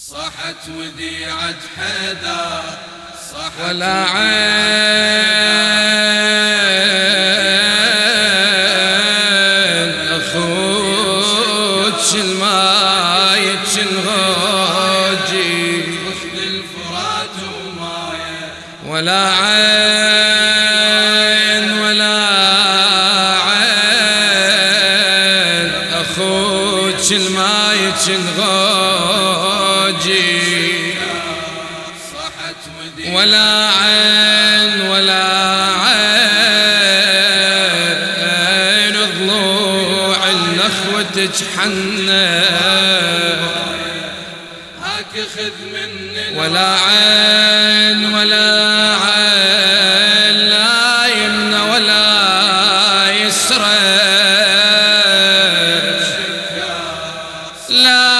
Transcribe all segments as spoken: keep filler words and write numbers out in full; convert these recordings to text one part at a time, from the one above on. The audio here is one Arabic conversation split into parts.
صحت وديعة حيدر ولا عين أخوك الماي تنغوجي وخذ الفرات ومايه ولا عين ولا عين أخوك الماي تنغوجي ولا عين ولا عين ضلوع النخوة تجحنى هاك خذ مني ولا عين ولا عين لا يمنى ولا يسرى لا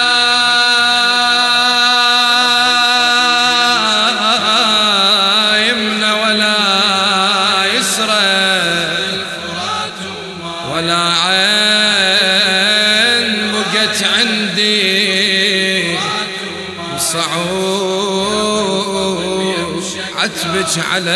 ولا عين بقت عندي صعود عتبك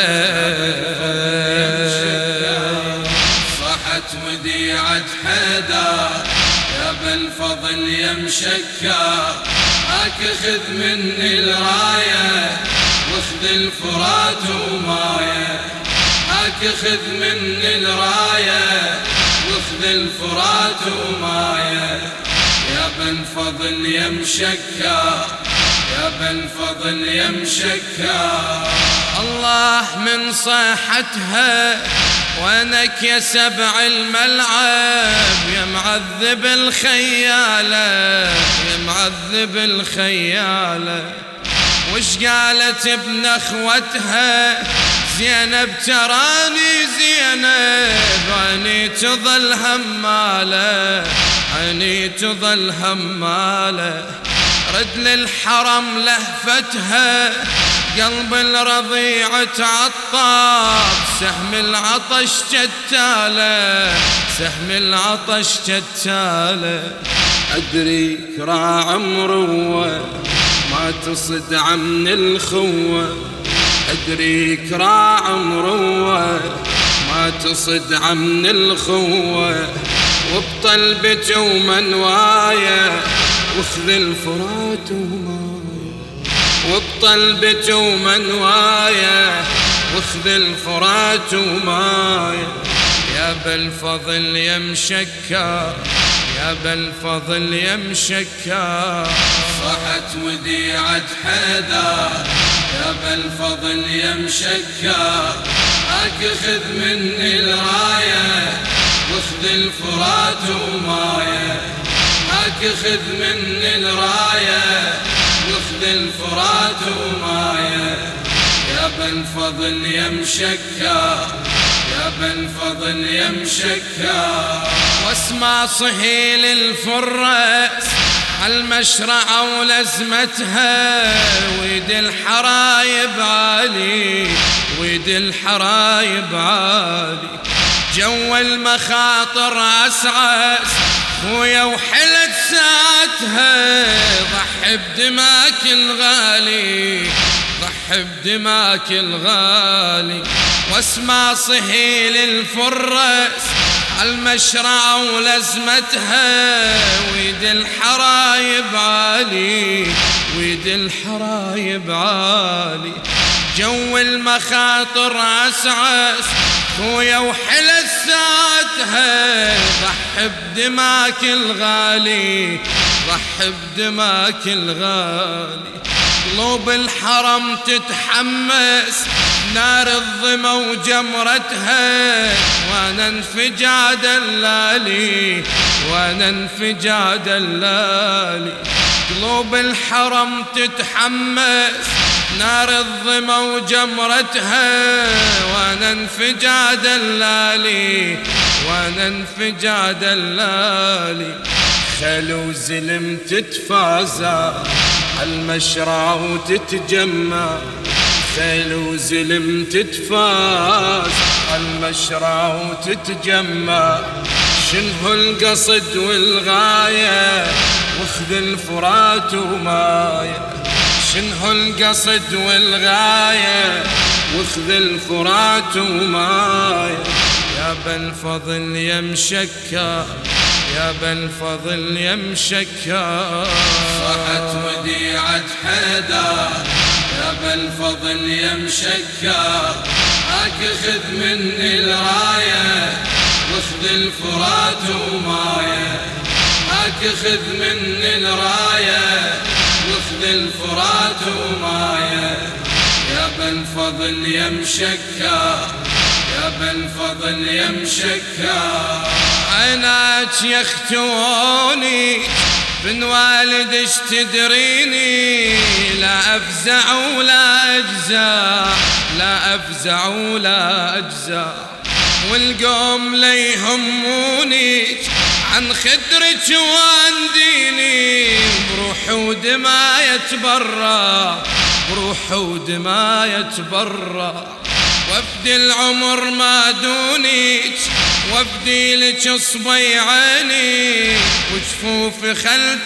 عليه صحت وديعة حيدر يا بالفضل يا مشكر هاك خذ مني الراية واخذ الفرات ومايه هاك خذ مني الراية واخذ الفرات ومايه يا بن فضل يا مشكر يا بن فضل يا مشكر الله من صيحتها وينك يا سبع الملعب يا معذب الخيالة يا معذب الخيالة وش قالت بنخوتها زينب تراني زينب عيني تظل همالة عيني تظل همالة رد للحرم لهفتها قلب الرضيع تعطب سهم العطش جتالة سهم العطش جتالة أدري كراع مروة ما تصد عن الخوة أدري كراع مروة ما تصد عن الخوة وبطلبته ومنوايا واخذ الفرات ومايا وبطلبته ومنوايا واخذ الفرات ومايا يا بالفضل يا مشكر يا بالفضل يا مشكر صحت وديعة حيدر يا بالفضل يا مشكر هاك خذ مني الراية واخذ الفرات ومايه هاك خذ مني الراية واخذ الفرات ومايه يا بن فضل يا مشكر يا بن فضل يا مشكر واسمع صهيل الفرس عالمشرعة ولزمتها ويد الحرايب عالي ويد الحرايب عالي جو المخاطر عسعس خويا وحلت ساعتها ضحي بدماك الغالي ضحي بدماك الغالي واسمع صهيل الفرس عالمشرعة ولزمتها ويد الحرايب عالي ويد الحرايب عالي جو المخاطر عسعس خويا وحلت ساعتها ضحي بدماك الغالي ضحي بدماك الغالي قلوب الحرم تتحمس نار الظما وجمرتها وانا انفجع دلالي وانا انفجع دلالي قلوب الحرم تتحمس نار الظما وجمرتها وانا انفجع دلالي وانا انفجع دلالي خلو زلم تتفازع عالمشرع وتتجمع خلو زلم تتفاز عالمشرع وتتجمع شنو القصد والغاية واخذ واخذ الفرات ومايه، شنو القصد والغاية واخذ الفرات ومايه. يا بالفضل يا مشكر، يا بالفضل يا مشكر، صحت وديعة حيدر يا بالفضل يا مشكر، هاك خذ مني الراية واخذ الفرات ومايه، هاك خذ مني الراية واخذ الفرات ومايه. يا بالفضل يا مشكر، يا بالفضل يا مشكر، عيناك يختوني بن والدش تدريني، لا أفزع ولا أجزع، لا أفزع ولا أجزع، والقوم لا يهموني عن خدرك وعن ديني، بروح ودما يتبرى، بروح ودما يتبرى، وافدي العمر ما دونيك، وافدي لك اصبي عيني، وجفوفي خل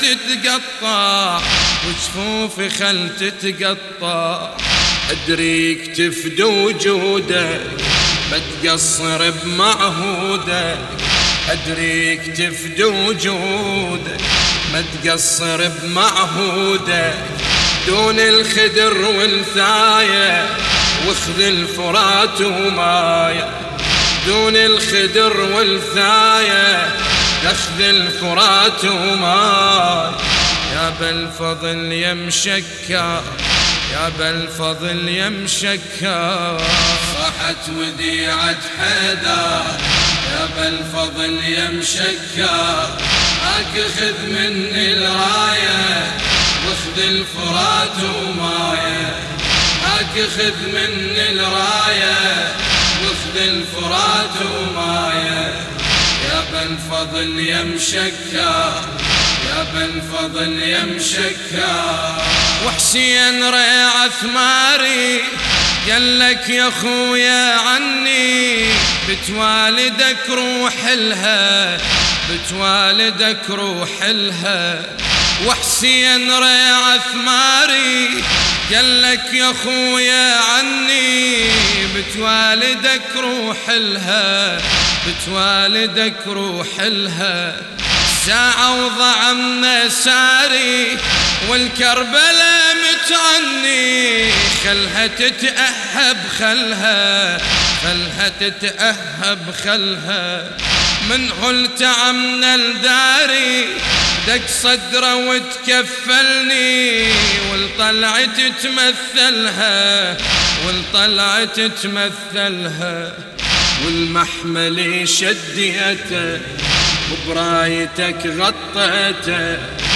تتقطع، وجفوفي خل تتقطع، ادريك تفدي وجودك ما تقصر بمعهودك، ادريك تفدي وجودك ما تقصر بمعهودك، دون الخدر والثاية واخذ الفرات ومايه، دون الخدر والثاية اخذ الفرات ومايه. يا بالفضل يا مشكر، يا بالفضل يا مشكر، صحت وديعة حيدر يا بالفضل يا مشكر، هاك خذ مني الراية واخذ الفرات ومايه، هاك خذ مني الراية واخذ الفرات ومايه. يا بالفضل يا مشكر، يا بالفضل يا مشكر، وحسين ريع ثماري قال لك يا خويا عني، بتوالدك روح لها، بتوالدك روح لها، وحسين ريع ثماري قال لك يا خويا عني، بتوالدك روح لها، بتوالدك روح لها، ساعة وضعنا ساري والكربلة متعني، خلها تتأهب خلها، خلها تتأهب خلها، من قلت عمنا الداري دق صدره وتكفلني، والطلعت تمثلها، والطلعت تمثلها، والمحمل شديته وبرايتك غطيته،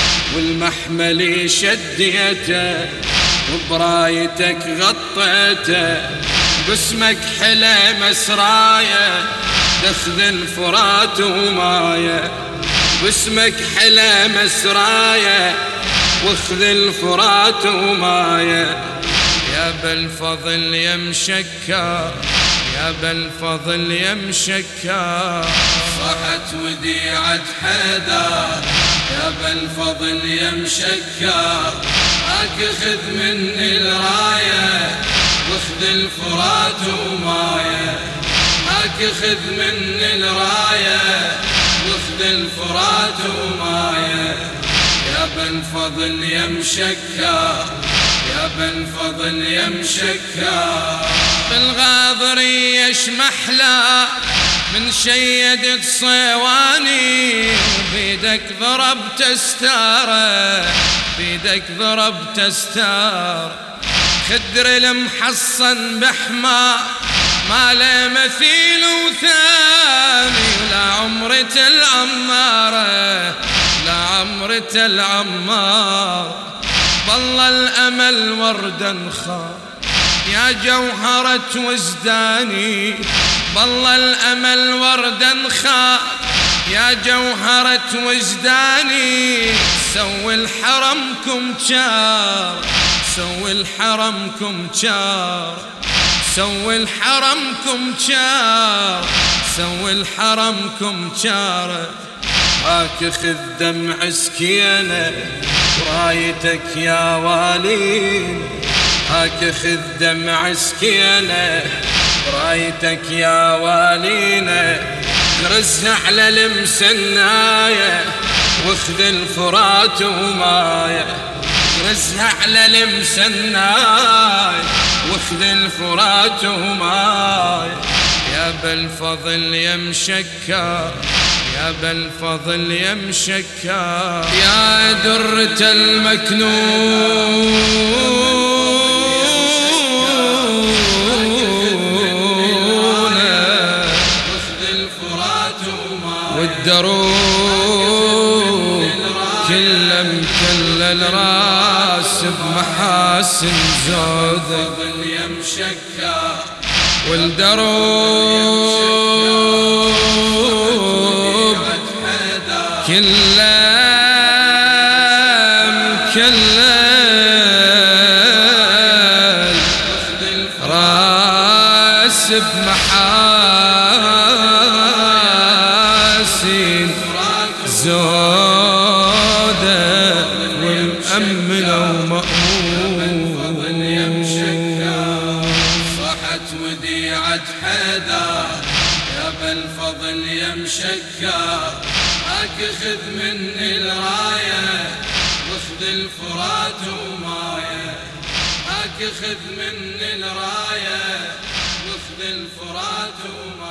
والمحمل شديته وبرايتك غطيته، باسمك حلا مسرايا تاخذ الفرات ومايه، باسمك حلا مسرايا واخذ الفرات ومايه. يا بالفضل يا مشكر، يا بالفضل يا مشكر، صحت وديعة حيدر يا بالفضل يا مشكر، هاك خذ مني الراية واخذ الفرات ومايه، هاك خذ مني الراية واخذ الفرات ومايه. يا بالفضل يا مشكر، يا بالفضل يا مشكر، بالغاضرية شمحلا من شيدت صيواني، وبيدك ضربت ستاره، بيدك ضربت ستاره، خدر المحصن بحمار ما له مثيل وثاني، ولا عمرة العمارة، لا عمرة العمار، بالله الأمل وردا خار يا جوهرة وجداني، بالله الأمل وردا خار يا جوهرة وجداني، سوي الحرمكم جار، سوي الحرمكم جار، سوي الحرمكم جار، سوي الحرمكم جار. هاك خذ دمع سكينة ورايتك يا والين، هاك خذ دمع سكينة ورايتك يا والينا، غرزها على المسناية واخذ الفرات ومايه، غرزها على المسناية واخذ الفرات ومايه. يا بالفضل يا مشكار، يا بالفضل يا مشكار، يا درة المكنونة واخذ الفرات ومايه، والدروب كله مكلل راس بمحاسن زودك يا مشكار، والدروب كله مكلل راس بمحاسن زودة ومأمنة ومأمون. يا مشكار صحت وديعة حيدر، يا بالفضل يا مشكار، هاك خذ مني الراية واخذ الفرات ومايه، هاك خذ مني الراية واخذ الفرات ومايه.